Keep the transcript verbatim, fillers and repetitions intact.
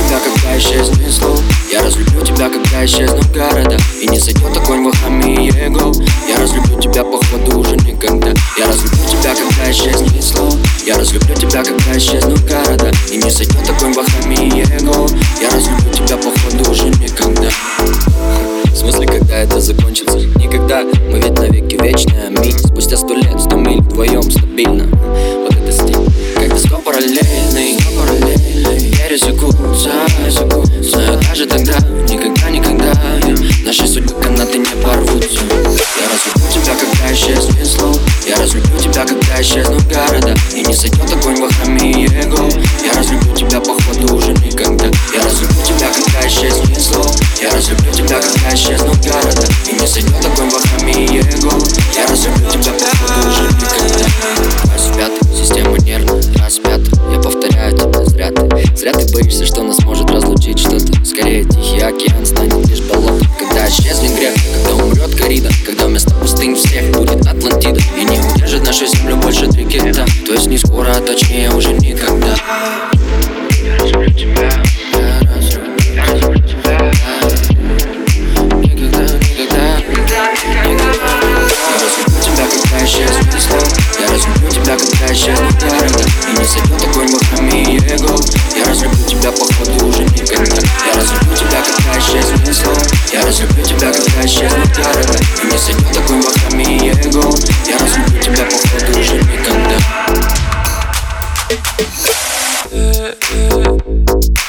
тебя, когда исчезнет слов. Я разлюблю тебя, когда исчезнут города и не сойдет огонь в хаме его. Я разлюблю тебя, походу, уже никогда. Я разлюблю тебя, когда исчезнет слов. Я разлюблю тебя, когда исчезнут города и не сойдет огонь в хаме его. Я разлюблю тебя, походу, уже никогда. В смысле, когда это закончится? Никогда, мы ведь навеки вечные. Аминь. Спустя сто лет, сто миль вдвоем стабильно. Вот это стиль, как диско параллельный. Я рисую, знаю даже тогда, никогда, никогда наши судьбы канаты не порвутся. Я разлюблю тебя, когда исчезнет слов. Я разлюблю тебя, когда исчезнут города и не сойдет огонь в хаме его. Я разлюблю тебя, походу, уже никогда. Я разлюблю тебя, когда исчезнет слов. Я разлюблю тебя, когда исчезнут города и не сойдет огонь в хаме его. Я разлюблю тебя, походу, уже никогда. Раз в пятый, система нервная, раз в пятый. Я повторяю тебя, зря ты, зря ты боишься, что нас может разлучить что-то. Скорее тихий океан станет лишь болотом. Когда исчезнет грех, когда умрет корида, когда вместо пустынь всех будет Атлантида и не удержит нашу землю больше три кита. То есть не скоро, а точнее уже никогда. Я разлюблю тебя. Я разлюблю, разлюблю тебя. Никогда, никогда, никогда. Я разлюблю тебя, когда исчезнет слов. Я разлюблю тебя, когда исчезнут города и не сойдет огонь в хаме его. Я разлюблю тебя, походу, уже никогда. Я разлюблю тебя, когда исчезнет слов. Я разлюблю тебя, когда исчезнут города и не сойдет огонь в хаме его. Я разлюблю тебя, походу, уже никогда.